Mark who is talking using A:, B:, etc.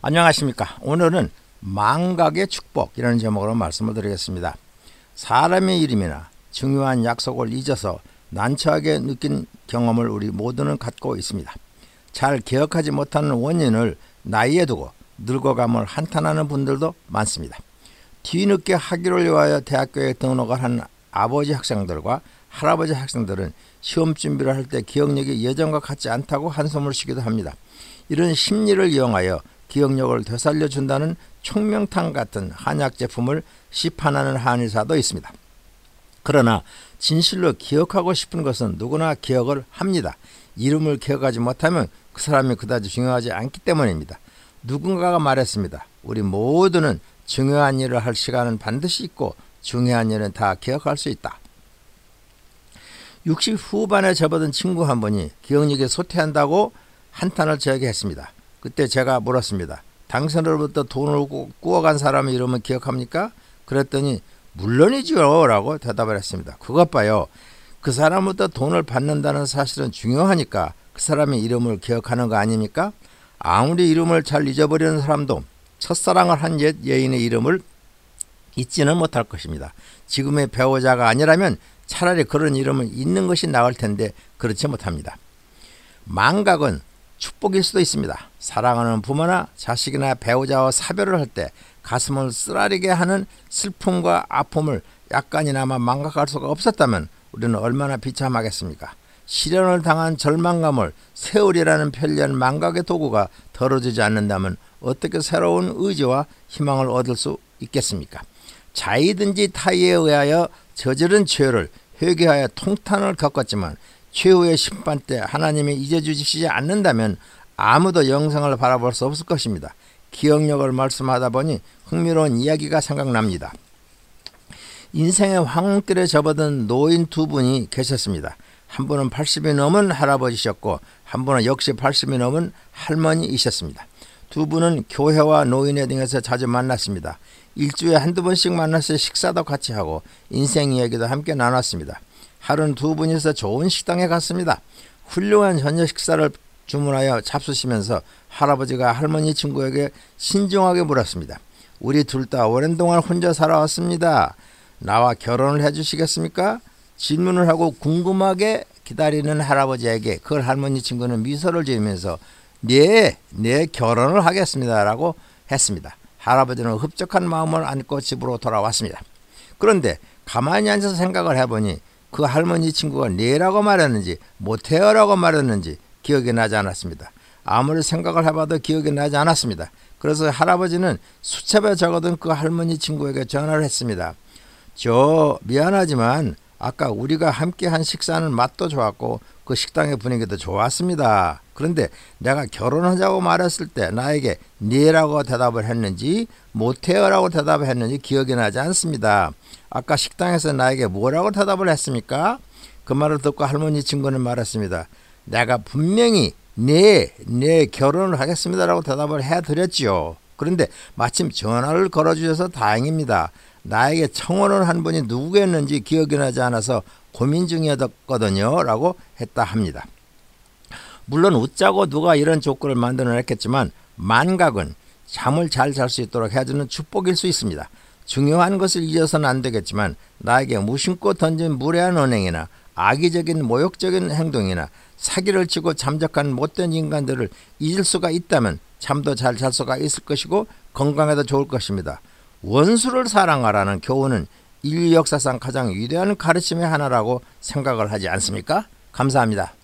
A: 안녕하십니까. 오늘은 망각의 축복이라는 제목으로 말씀을 드리겠습니다. 사람의 이름이나 중요한 약속을 잊어서 난처하게 느낀 경험을 우리 모두는 갖고 있습니다. 잘 기억하지 못하는 원인을 나이에 두고 늙어감을 한탄하는 분들도 많습니다. 뒤늦게 학위를 위하여 대학교에 등록을 한 아버지 학생들과 할아버지 학생들은 시험 준비를 할 때 기억력이 예전과 같지 않다고 한숨을 쉬기도 합니다. 이런 심리를 이용하여 기억력을 되살려준다는 총명탕 같은 한약 제품을 시판하는 한의사도 있습니다. 그러나 진실로 기억하고 싶은 것은 누구나 기억을 합니다. 이름을 기억하지 못하면 그 사람이 그다지 중요하지 않기 때문입니다. 누군가가 말했습니다. 우리 모두는 중요한 일을 할 시간은 반드시 있고 중요한 일은 다 기억할 수 있다. 60 후반에 접어든 친구 한 분이 기억력이 쇠퇴한다고 한탄을 저에게 했습니다. 그때 제가 물었습니다. 당신으로부터 돈을 꾸어간 사람의 이름은 기억합니까? 그랬더니 물론이죠 라고 대답을 했습니다. 그것 봐요. 그 사람부터 돈을 받는다는 사실은 중요하니까 그 사람의 이름을 기억하는 거 아닙니까? 아무리 이름을 잘 잊어버리는 사람도 첫사랑을 한 옛 여인의 이름을 잊지는 못할 것입니다. 지금의 배우자가 아니라면 차라리 그런 이름을 잊는 것이 나을 텐데 그렇지 못합니다. 망각은 축복일 수도 있습니다. 사랑하는 부모나 자식이나 배우자와 사별을 할 때 가슴을 쓰라리게 하는 슬픔과 아픔을 약간이나마 망각할 수가 없었다면 우리는 얼마나 비참하겠습니까? 실현을 당한 절망감을 세월이라는 편리한 망각의 도구가 덜어주지 않는다면 어떻게 새로운 의지와 희망을 얻을 수 있겠습니까? 자의든지 타의에 의하여 저지른 죄를 회개하여 통탄을 겪었지만 최후의 심판 때 하나님이 잊어주시지 않는다면 아무도 영생을 바라볼 수 없을 것입니다. 기억력을 말씀하다 보니 흥미로운 이야기가 생각납니다. 인생의 황혼길에 접어든 노인 두 분이 계셨습니다. 한 분은 80이 넘은 할아버지셨고 한 분은 역시 80이 넘은 할머니이셨습니다. 두 분은 교회와 노인회 등에서 자주 만났습니다. 일주일에 한두 번씩 만나서 식사도 같이 하고 인생 이야기도 함께 나눴습니다. 하루는 두 분이서 좋은 식당에 갔습니다. 훌륭한 저녁 식사를 주문하여 잡수시면서 할아버지가 할머니 친구에게 신중하게 물었습니다. 우리 둘 다 오랜 동안 혼자 살아왔습니다. 나와 결혼을 해주시겠습니까? 질문을 하고 궁금하게 기다리는 할아버지에게 그 할머니 친구는 미소를 지으면서 네 결혼을 하겠습니다 라고 했습니다. 할아버지는 흡족한 마음을 안고 집으로 돌아왔습니다. 그런데 가만히 앉아서 생각을 해보니 그 할머니 친구가 네라고 말했는지 못해요라고 말했는지 기억이 나지 않았습니다. 아무리 생각을 해봐도 기억이 나지 않았습니다. 그래서 할아버지는 수첩에 적어둔 그 할머니 친구에게 전화를 했습니다. 저 미안하지만 아까 우리가 함께 한 식사는 맛도 좋았고 그 식당의 분위기도 좋았습니다. 그런데 내가 결혼하자고 말했을 때 나에게 네라고 대답을 했는지 못해요라고 대답을 했는지 기억이 나지 않습니다. 아까 식당에서 나에게 뭐라고 대답을 했습니까? 그 말을 듣고 할머니 친구는 말했습니다. 내가 분명히 네 결혼을 하겠습니다라고 대답을 해드렸지요. 그런데 마침 전화를 걸어주셔서 다행입니다. 나에게 청혼을 한 분이 누구였는지 기억이 나지 않아서 고민 중이었거든요 라고 했다 합니다. 물론 웃자고 누가 이런 조건을 만들어냈겠지만 망각은 잠을 잘 잘 수 있도록 해주는 축복일 수 있습니다. 중요한 것을 잊어서는 안 되겠지만 나에게 무심코 던진 무례한 언행이나 악의적인 모욕적인 행동이나 사기를 치고 잠적한 못된 인간들을 잊을 수가 있다면 잠도 잘 잘 수가 있을 것이고 건강에도 좋을 것입니다. 원수를 사랑하라는 교훈은 인류 역사상 가장 위대한 가르침의 하나라고 생각을 하지 않습니까? 감사합니다.